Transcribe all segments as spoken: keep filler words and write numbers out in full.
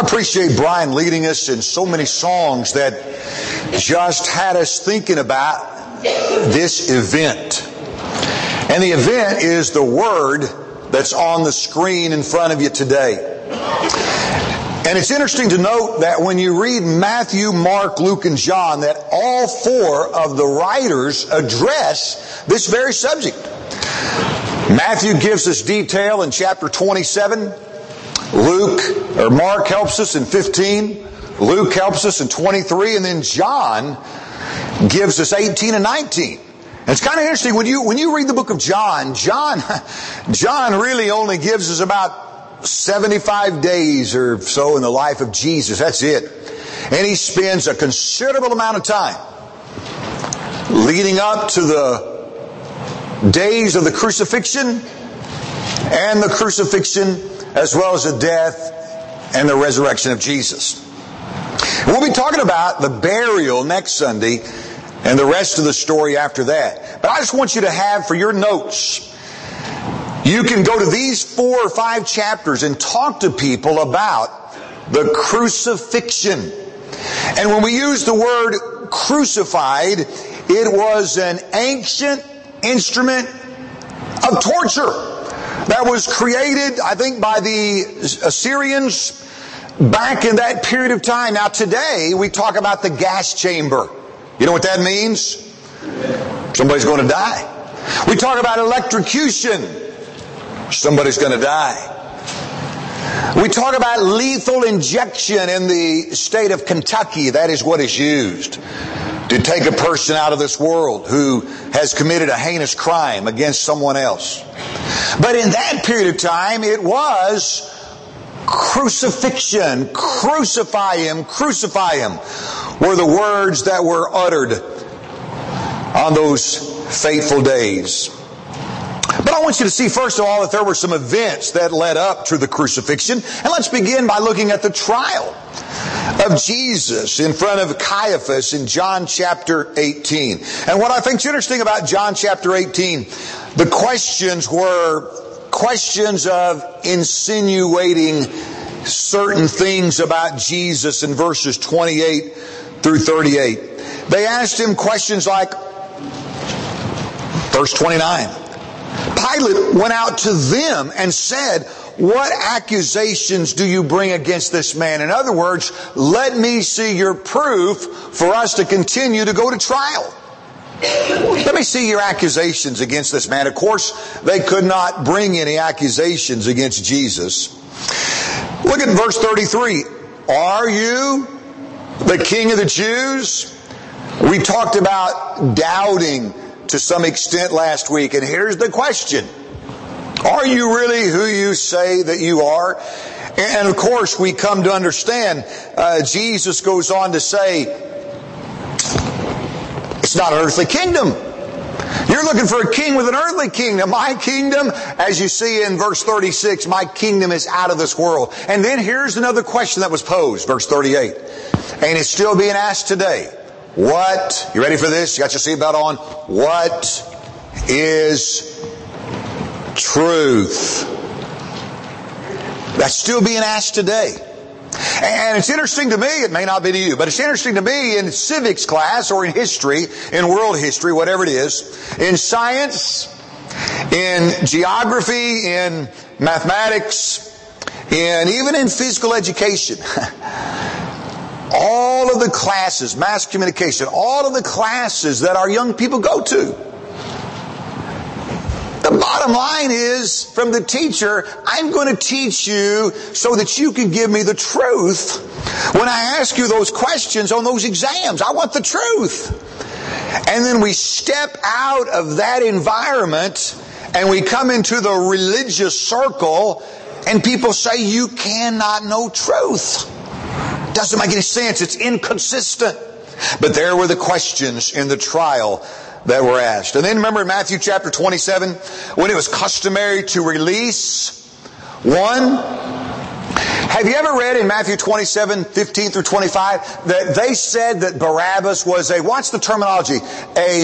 I appreciate Brian leading us in so many songs that just had us thinking about this event. And the event is the word that's on the screen in front of you today. And it's interesting to note that when you read Matthew, Mark, Luke, and John, that all four of the writers address this very subject. Matthew gives us detail in chapter twenty-seven. Luke, or Mark helps us in fifteen. Luke helps us in twenty-three. And then John gives us eighteen and nineteen. And it's kind of interesting when you when you read the book of John, John, John really only gives us about seventy-five days or so in the life of Jesus. That's it. And he spends a considerable amount of time leading up to the days of the crucifixion and the crucifixion as well as the death and the resurrection of Jesus. We'll be talking about the burial next Sunday and the rest of the story after that. But I just want you to have for your notes, you can go to these four or five chapters and talk to people about the crucifixion. And when we use the word crucified, it was an ancient instrument of torture that was created, I think, by the Assyrians back in that period of time. Now today, we talk about the gas chamber. You know what that means? Somebody's going to die. We talk about electrocution. Somebody's going to die. We talk about lethal injection in the state of Kentucky. That is what is used to take a person out of this world who has committed a heinous crime against someone else. But in that period of time, it was crucifixion. Crucify him, crucify him, were the words that were uttered on those fateful days. But I want you to see, first of all, that there were some events that led up to the crucifixion. And let's begin by looking at the trial of Jesus in front of Caiaphas in John chapter eighteen. And what I think is interesting about John chapter eighteen, the questions were questions of insinuating certain things about Jesus in verses twenty-eight through thirty-eight. They asked him questions like, verse twenty-nine, Pilate went out to them and said, "What accusations do you bring against this man?" In other words, let me see your proof for us to continue to go to trial. Let me see your accusations against this man. Of course, they could not bring any accusations against Jesus. Look at verse thirty-three. Are you the king of the Jews? We talked about doubting to some extent last week, and here's the question. Are you really who you say that you are? And of course, we come to understand, uh, Jesus goes on to say, it's not an earthly kingdom. You're looking for a king with an earthly kingdom. My kingdom, as you see in verse thirty-six, my kingdom is out of this world. And then here's another question that was posed, verse thirty-eight. And it's still being asked today. What, you ready for this? You got your seatbelt on? What is truth? That's still being asked today. And it's interesting to me, it may not be to you, but it's interesting to me in civics class or in history, in world history, whatever it is, in science, in geography, in mathematics, and even in physical education. All of the classes, mass communication, all of the classes that our young people go to. The bottom line is, from the teacher, I'm going to teach you so that you can give me the truth when I ask you those questions on those exams. I want the truth. And then we step out of that environment and we come into the religious circle and people say you cannot know truth. Doesn't make any sense. It's inconsistent. But there were the questions in the trial that were asked. And then remember in Matthew chapter twenty-seven, when it was customary to release one. Have you ever read in Matthew twenty-seven, fifteen through twenty-five, that they said that Barabbas was a, what's the terminology? A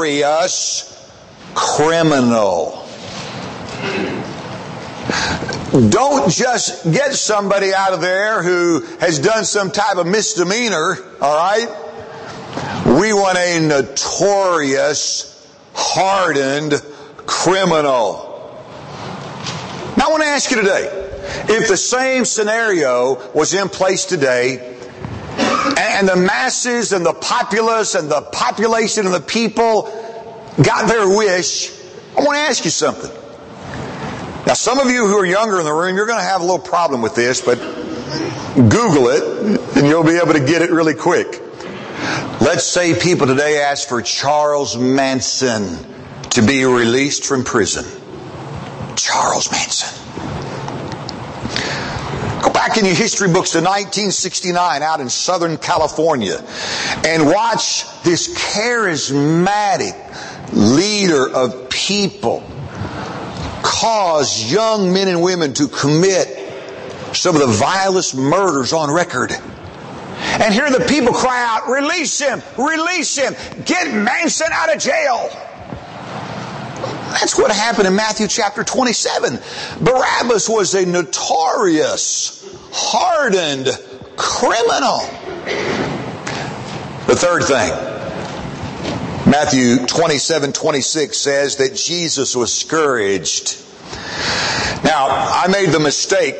notorious criminal. don't just get somebody out of there who has done some type of misdemeanor, all right? We want a notorious, hardened criminal. Now I want to ask you today, if the same scenario was in place today, and the masses and the populace and the population and the people got their wish, I want to ask you something. Now, some of you who are younger in the room, you're going to have a little problem with this, but Google it and you'll be able to get it really quick. Let's say people today ask for Charles Manson to be released from prison. Charles Manson. Go back in your history books to nineteen sixty-nine out in Southern California and watch this charismatic leader of people cause young men and women to commit some of the vilest murders on record. And here the people cry out, release him, release him, get Manson out of jail. That's what happened in Matthew chapter twenty-seven. Barabbas was a notorious, hardened criminal. The third thing, Matthew twenty-seven twenty-six says that Jesus was scourged. Now, I made the mistake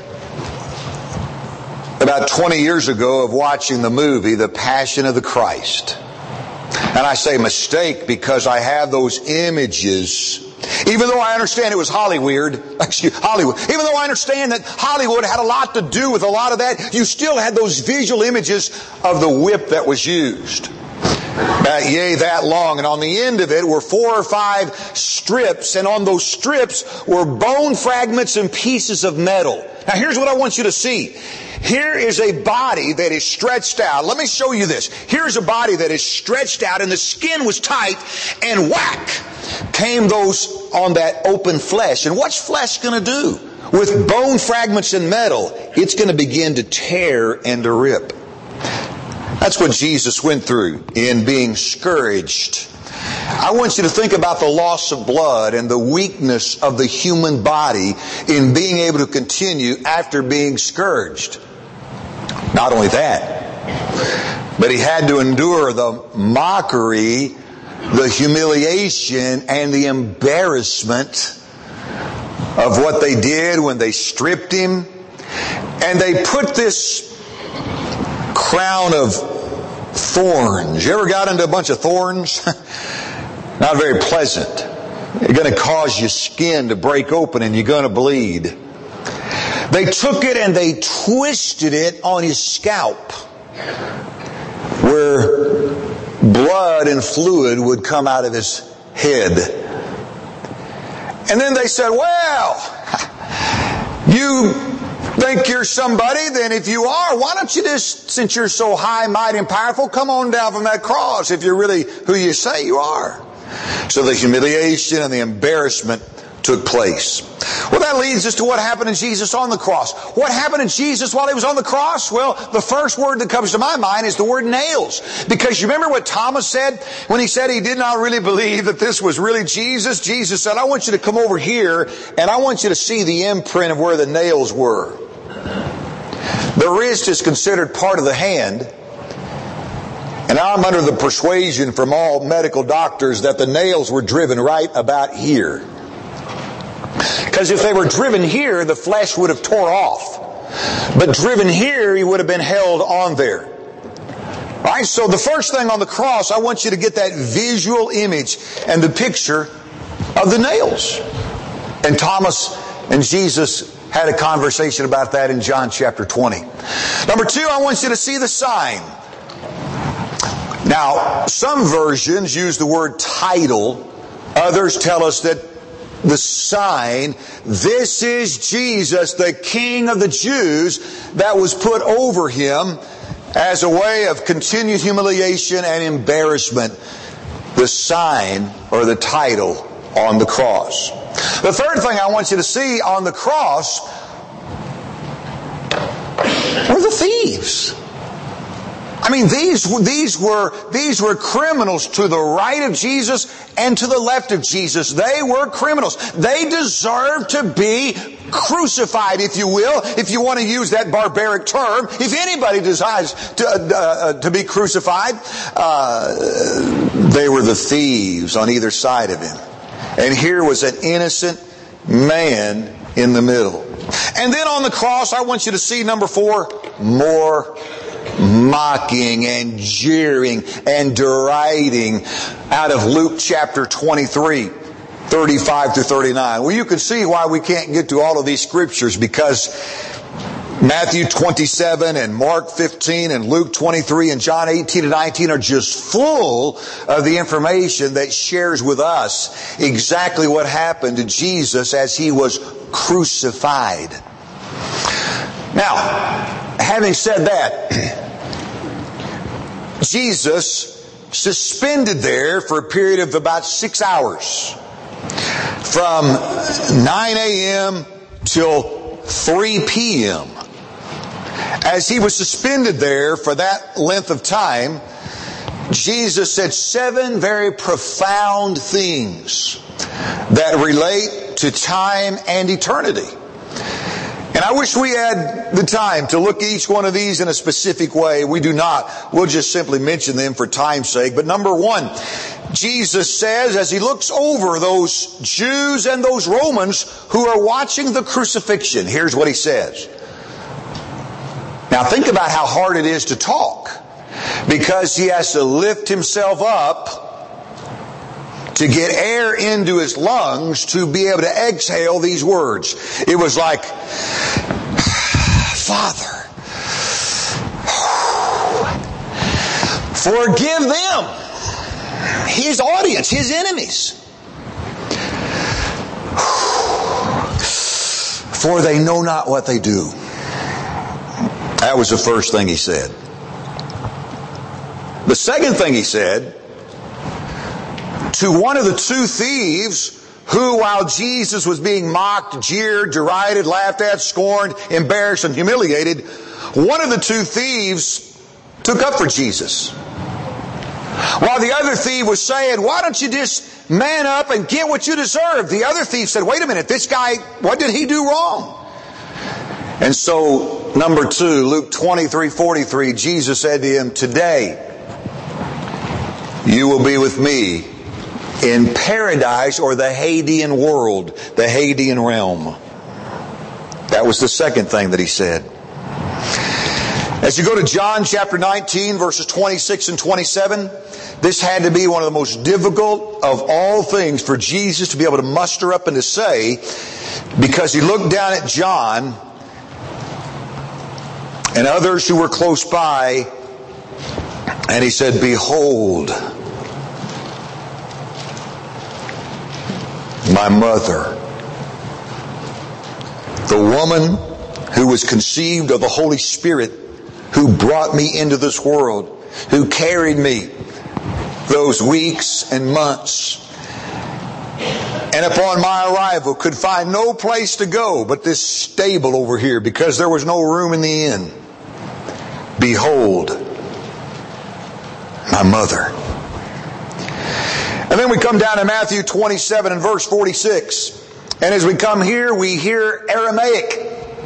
about twenty years ago of watching the movie The Passion of the Christ. And I say mistake because I have those images. Even though I understand it was Hollywood, excuse, Hollywood, even though I understand that Hollywood had a lot to do with a lot of that, you still had those visual images of the whip that was used. Uh, yea, that long. And on the end of it were four or five strips. And on those strips were bone fragments and pieces of metal. Now here's what I want you to see. Here is a body that is stretched out. Let me show you this. Here's a body that is stretched out and the skin was tight, and whack came those on that open flesh. And what's flesh going to do? With bone fragments and metal, it's going to begin to tear and to rip. That's what Jesus went through in being scourged. I want you to think about the loss of blood and the weakness of the human body in being able to continue after being scourged. Not only that, but he had to endure the mockery, the humiliation, and the embarrassment of what they did when they stripped him. And they put this crown of thorns. You ever got into a bunch of thorns? Not very pleasant. They're going to cause your skin to break open and you're going to bleed. They took it and they twisted it on his scalp, where blood and fluid would come out of his head. And then they said, well, you think you're somebody? Then if you are, why don't you just, since you're so high, mighty, and powerful, come on down from that cross if you're really who you say you are. So the humiliation and the embarrassment took place. Well, that leads us to what happened to Jesus on the cross. What happened to Jesus while he was on the cross? Well, the first word that comes to my mind is the word nails. Because you remember what Thomas said when he said he did not really believe that this was really Jesus? Jesus said, I want you to come over here and I want you to see the imprint of where the nails were. The wrist is considered part of the hand. And I'm under the persuasion from all medical doctors that the nails were driven right about here. Because if they were driven here, the flesh would have tore off. But driven here, he would have been held on there. Right? So the first thing on the cross, I want you to get that visual image and the picture of the nails. And Thomas and Jesus had a conversation about that in John chapter twenty. Number two, I want you to see the sign. Now, some versions use the word title. Others tell us that the sign, this is Jesus, the King of the Jews, that was put over him as a way of continued humiliation and embarrassment. The sign or the title on the cross. The third thing I want you to see on the cross are the thieves. I mean, these, these were, these were criminals to the right of Jesus and to the left of Jesus. They were criminals. They deserved to be crucified, if you will, if you want to use that barbaric term. If anybody decides to, uh, uh, to be crucified, uh, they were the thieves on either side of him. And here was an innocent man in the middle. And then on the cross, I want you to see number four, more mocking and jeering and deriding out of Luke chapter twenty-three, thirty-five to thirty-nine. Well, you can see why we can't get to all of these scriptures, because Matthew twenty-seven and Mark fifteen and Luke twenty-three and John eighteen and nineteen are just full of the information that shares with us exactly what happened to Jesus as he was crucified. Now, having said that, Jesus suspended there for a period of about six hours. From nine a.m. till three p.m. As he was suspended there for that length of time, Jesus said seven very profound things that relate to time and eternity. And I wish we had the time to look at each one of these in a specific way. We do not. We'll just simply mention them for time's sake. But number one, Jesus says, as he looks over those Jews and those Romans who are watching the crucifixion, here's what he says. Now think about how hard it is to talk, because he has to lift himself up to get air into his lungs to be able to exhale these words. It was like, Father, forgive them. His audience, his enemies. For they know not what they do. That was the first thing he said. The second thing he said, to one of the two thieves who, while Jesus was being mocked, jeered, derided, laughed at, scorned, embarrassed, and humiliated, one of the two thieves took up for Jesus. While the other thief was saying, why don't you just man up and get what you deserve? The other thief said, wait a minute, this guy, what did he do wrong? And so, number two, Luke twenty-three forty-three, Jesus said to him, today you will be with me in paradise, or the Hadean world, the Hadean realm. That was the second thing that he said. As you go to John chapter nineteen, verses twenty-six and twenty-seven, this had to be one of the most difficult of all things for Jesus to be able to muster up and to say, because he looked down at John and others who were close by, and he said, behold, my mother, the woman who was conceived of the Holy Spirit, who brought me into this world, who carried me those weeks and months, and upon my arrival could find no place to go but this stable over here, because there was no room in the inn. Behold, my mother. And then we come down to Matthew twenty-seven and verse forty-six. And as we come here, we hear Aramaic.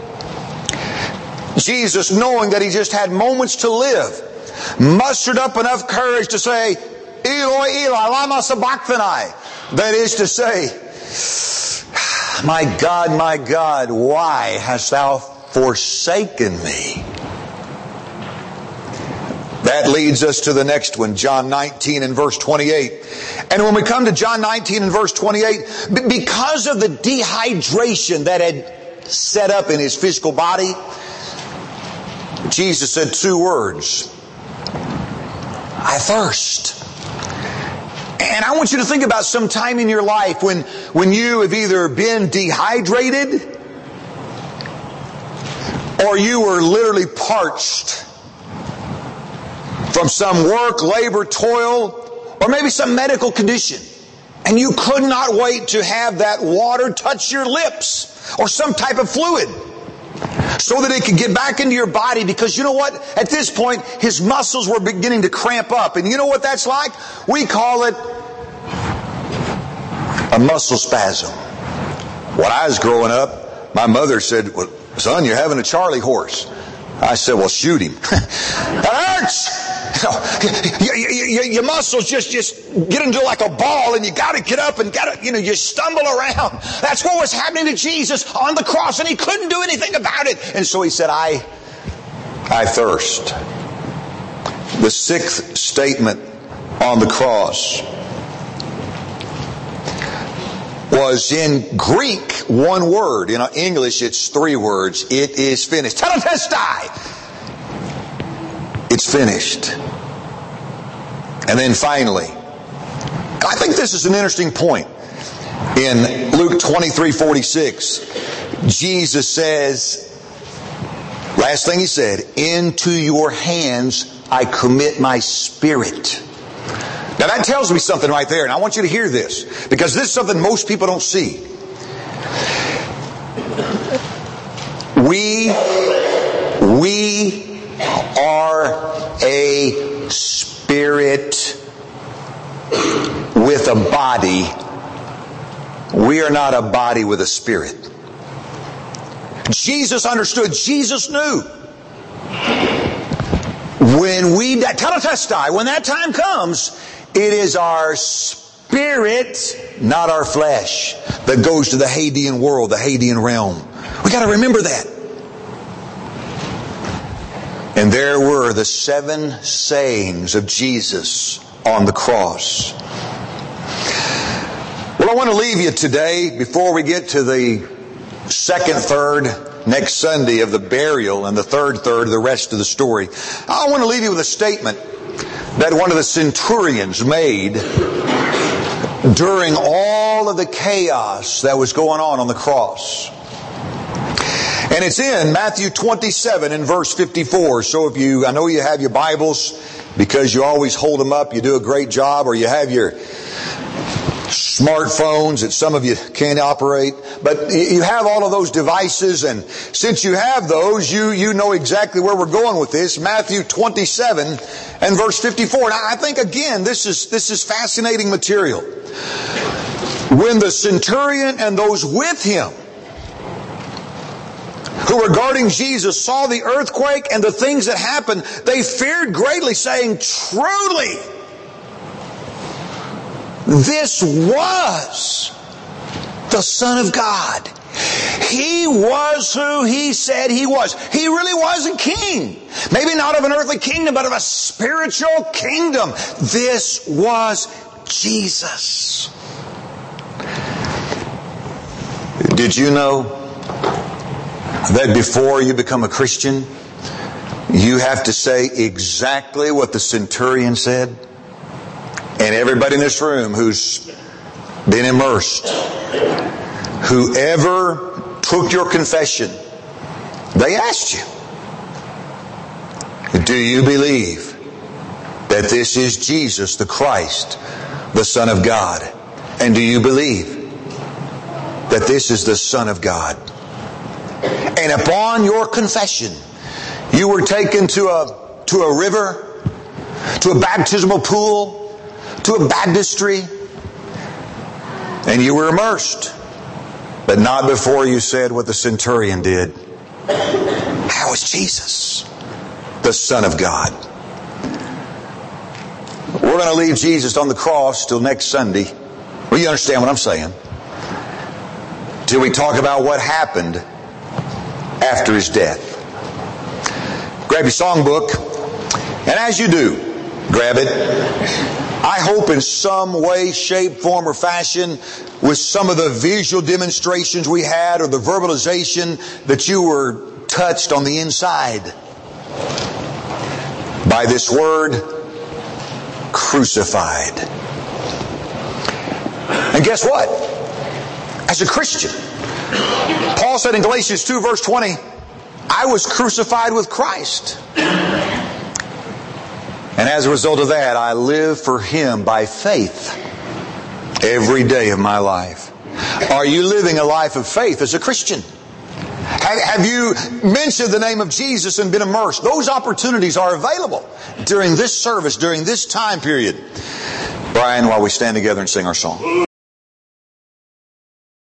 Jesus, knowing that he just had moments to live, mustered up enough courage to say, Eloi, Eloi, lama sabachthani. That is to say, my God, my God, why hast thou forsaken me? That leads us to the next one, John nineteen and verse twenty-eight. And when we come to John nineteen and verse twenty-eight, because of the dehydration that had set up in his physical body, Jesus said two words, I thirst. And I want you to think about some time in your life when, when you have either been dehydrated or you were literally parched from some work, labor, toil, or maybe some medical condition. And you could not wait to have that water touch your lips or some type of fluid so that it could get back into your body, because you know what? At this point, his muscles were beginning to cramp up. And you know what that's like? We call it a muscle spasm. When I was growing up, My mother said, well, son, you're having a Charlie horse. I said, well, shoot him. That hurts. You know, your, your, your muscles just, just get into like a ball, and you got to get up and got to, you know, you stumble around. That's what was happening to Jesus on the cross, and he couldn't do anything about it. And so he said, I, I thirst. The sixth statement on the cross was in Greek one word. In English, it's three words. It is finished. Tetelestai. It's finished. And then finally, I think this is an interesting point. In Luke twenty-three forty-six, Jesus says, last thing he said, into your hands I commit my spirit. Now that tells me something right there, and I want you to hear this, because this is something most people don't see. We, we are a spirit with a body. We are not a body with a spirit. Jesus understood, Jesus knew. When we, tetelestai, when that time comes, it is our spirit, not our flesh, that goes to the Hadean world, the Hadean realm. We got to remember that. And there were the seven sayings of Jesus on the cross. Well, I want to leave you today, before we get to the second third next Sunday of the burial and the third third of the rest of the story. I want to leave you with a statement that one of the centurions made during all of the chaos that was going on on the cross. And it's in Matthew twenty-seven and verse fifty-four. So if you, I know you have your Bibles because you always hold them up, you do a great job, or you have your smartphones that some of you can't operate, but you have all of those devices, and since you have those, you you know exactly where we're going with this. Matthew twenty-seven and verse fifty-four. And I think again, this is this is fascinating material. When the centurion and those with him who were guarding Jesus saw the earthquake and the things that happened, they feared greatly, saying, truly, this was the Son of God. He was who he said he was. He really was a king. Maybe not of an earthly kingdom, but of a spiritual kingdom. This was Jesus. Did you know that before you become a Christian, you have to say exactly what the centurion said? And everybody in this room who's been immersed, whoever took your confession, they asked you, do you believe that this is Jesus the Christ, the Son of God? And do you believe that this is the Son of God? And upon your confession, you were taken to a, to a river, to a baptismal pool, to a baptistry, and you were immersed, but not before you said what the centurion did. How is Jesus, the Son of God? We're going to leave Jesus on the cross till next Sunday. Well, you understand what I'm saying. Till we talk about what happened after his death. Grab your songbook, and as you do, grab it. I hope in some way, shape, form, or fashion, with some of the visual demonstrations we had or the verbalization, that you were touched on the inside by this word, crucified. And guess what? As a Christian, Paul said in Galatians two verse twenty, I was crucified with Christ. And as a result of that, I live for Him by faith every day of my life. Are you living a life of faith as a Christian? Have you mentioned the name of Jesus and been immersed? Those opportunities are available during this service, during this time period. Brian, while we stand together and sing our song.